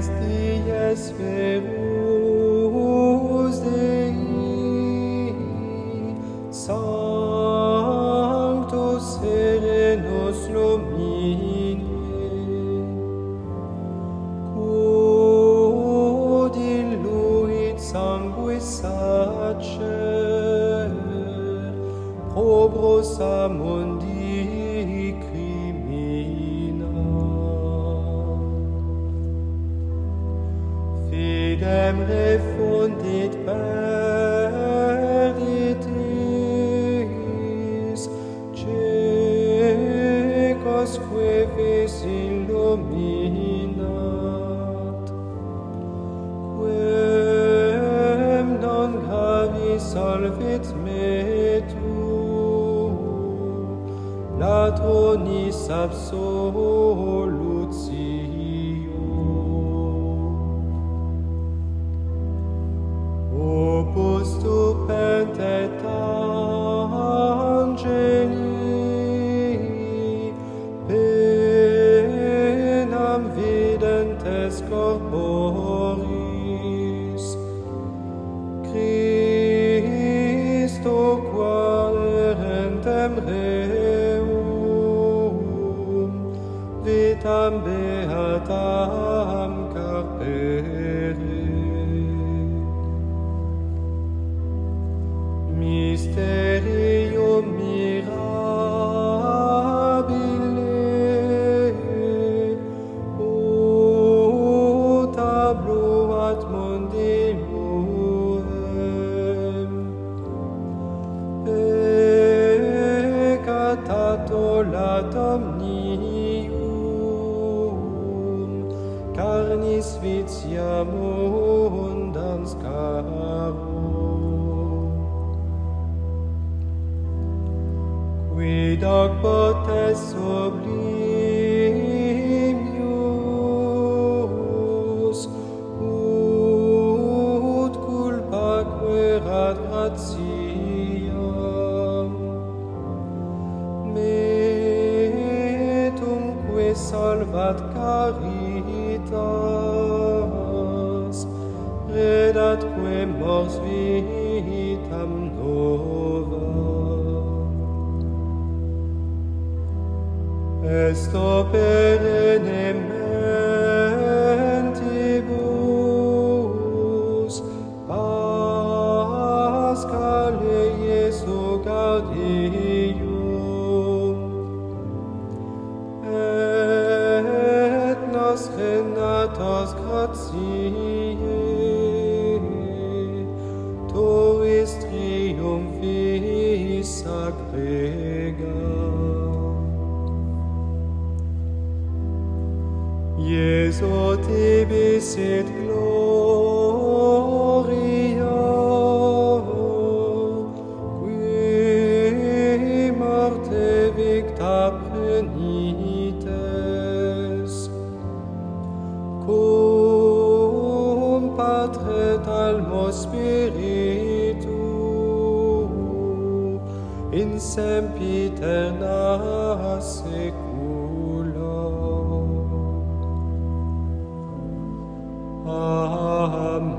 dies verus Dei, Sanctus serenos Domine, quod illuit sanguis sacer, probos a mundi crimina. Fidem refundit perditis, cecosque vis illuminat, quem non gravis salvit metum, latronis absolutio. Opus stupentet angeli, penam videntes corporis, Christo qual rentem reum, vitam beatam carpere. Mysterium mirabile, o tabloat mundi luem, peccatato latam omnium, carnis vitia mundans caro. Quid hoc potes sublimius, ut culpaque ad gratiam, metumque salvat caritas, redatque mors vitam nova. Est opere mentibus, Paschale Iesu gaudium, et nos renatos gratiae, tuis triumphis agrega. Iesu tibi sit gloria, qui morte victa prenites, cum Patre Almo Spiritu, in sempiterna secula. Amen.